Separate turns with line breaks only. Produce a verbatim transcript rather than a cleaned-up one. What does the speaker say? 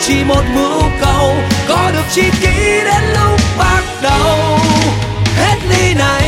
chỉ một mưu cầu, có được chi kỷ đến lúc bắt đầu. Hết ly này